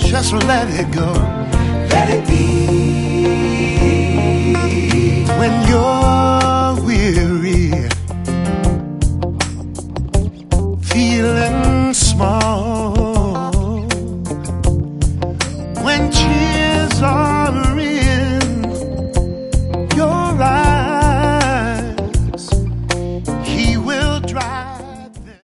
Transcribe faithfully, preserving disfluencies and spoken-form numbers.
Just let it go. Let it be. When you're weary, feeling